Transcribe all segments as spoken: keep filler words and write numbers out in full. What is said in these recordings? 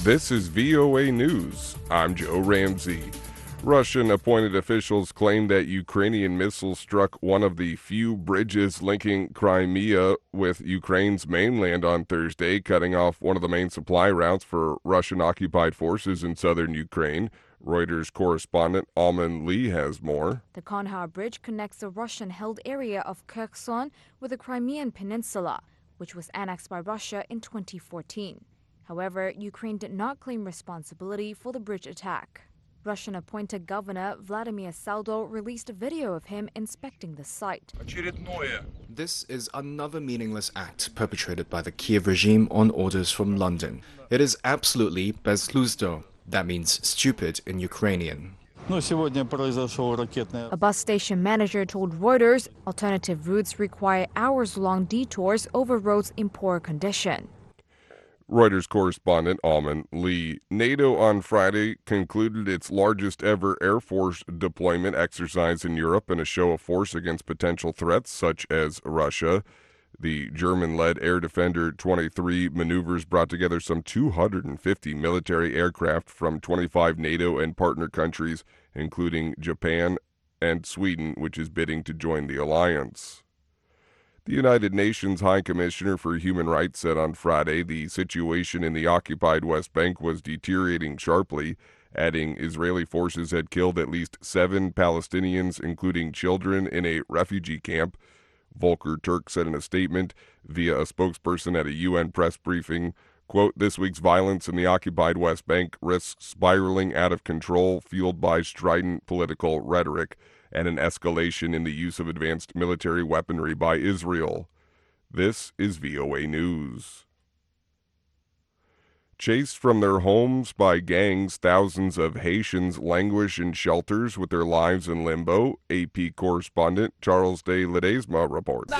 This is V O A News. I'm Joe Ramsey. Russian appointed officials claim that Ukrainian missiles struck one of the few bridges linking Crimea with Ukraine's mainland on Thursday, cutting off one of the main supply routes for Russian-occupied forces in southern Ukraine. Reuters correspondent Alman Lee has more. The Kandahar Bridge connects the Russian-held area of Kherson with the Crimean Peninsula, which was annexed by Russia in twenty fourteen. However, Ukraine did not claim responsibility for the bridge attack. Russian-appointed Governor Vladimir Saldo released a video of him inspecting the site. This is another meaningless act perpetrated by the Kiev regime on orders from London. It is absolutely bezhluzdo. That means stupid in Ukrainian. A bus station manager told Reuters alternative routes require hours-long detours over roads in poor condition. Reuters correspondent Alman Lee. NATO on Friday concluded its largest ever Air Force deployment exercise in Europe in a show of force against potential threats such as Russia. The German-led Air Defender twenty-three maneuvers brought together some two hundred fifty military aircraft from twenty-five NATO and partner countries, including Japan and Sweden, which is bidding to join the alliance. The United Nations High Commissioner for Human Rights said on Friday the situation in the occupied West Bank was deteriorating sharply, adding Israeli forces had killed at least seven Palestinians, including children, in a refugee camp. Volker Turk said in a statement via a spokesperson at a U N press briefing, quote, "This week's violence in the occupied West Bank risks spiraling out of control, fueled by strident political rhetoric and an escalation in the use of advanced military weaponry by Israel." This is V O A News. Chased from their homes by gangs, thousands of Haitians languish in shelters with their lives in limbo. A P correspondent Charles de Ledesma reports.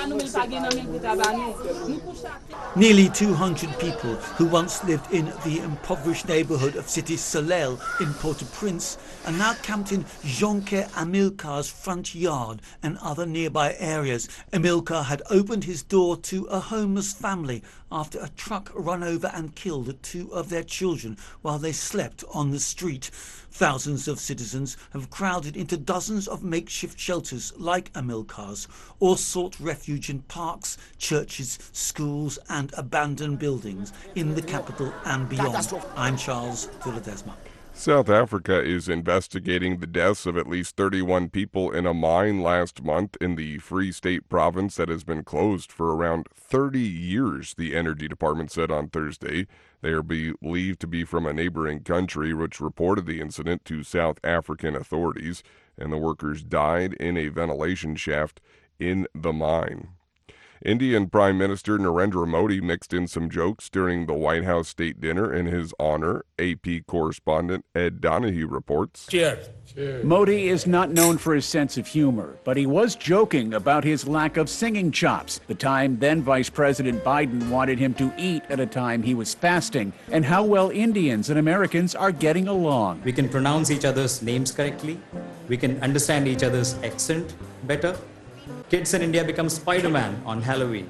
Nearly two hundred people who once lived in the impoverished neighborhood of Cité Soleil in Port-au-Prince are now camped in Jonquet Amilcar's front yard and other nearby areas. Amilcar had opened his door to a homeless family after a truck run over and killed two of their children while they slept on the street. Thousands of citizens have crowded into dozens of makeshift shelters like Amilcar's, or sought refuge in parks, churches, schools and abandoned buildings in the capital and beyond. I'm Charles de Ledesma. South Africa is investigating the deaths of at least thirty-one people in a mine last month in the Free State province that has been closed for around thirty years, the Energy Department said on Thursday. They are believed to be from a neighboring country, which reported the incident to South African authorities, and the workers died in a ventilation shaft in the mine. Indian Prime Minister Narendra Modi mixed in some jokes during the White House state dinner in his honor. A P correspondent Ed Donahue reports. Cheers. Cheers. Modi is not known for his sense of humor, but he was joking about his lack of singing chops, the time then Vice President Biden wanted him to eat at a time he was fasting, and how well Indians and Americans are getting along. We can pronounce each other's names correctly. We can understand each other's accent better. Kids in India become Spider-Man on Halloween.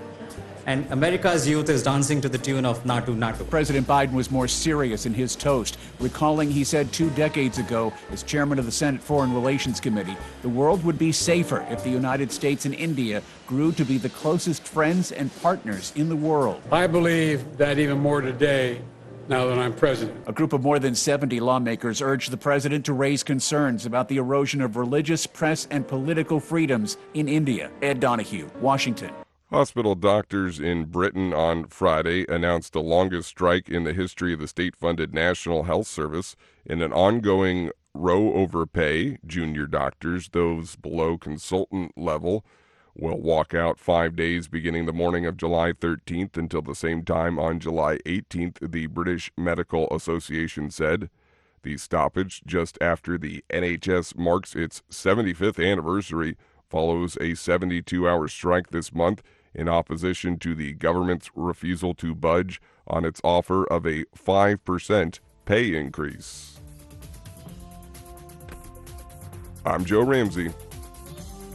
And America's youth is dancing to the tune of Natu Natu. President Biden was more serious in his toast, recalling he said two decades ago, as chairman of the Senate Foreign Relations Committee, the world would be safer if the United States and India grew to be the closest friends and partners in the world. I believe that even more today, now that I'm president. A group of more than seventy lawmakers urged the president to raise concerns about the erosion of religious, press, and political freedoms in India. Ed Donahue, Washington. Hospital doctors in Britain on Friday announced the longest strike in the history of the state-funded National Health Service. In an ongoing row over pay, junior doctors, those below consultant level, will walk out five days beginning the morning of July thirteenth until the same time on July eighteenth, the British Medical Association said. The stoppage, just after the N H S marks its seventy-fifth anniversary, follows a seventy-two hour strike this month in opposition to the government's refusal to budge on its offer of a five percent pay increase. I'm Joe Ramsey.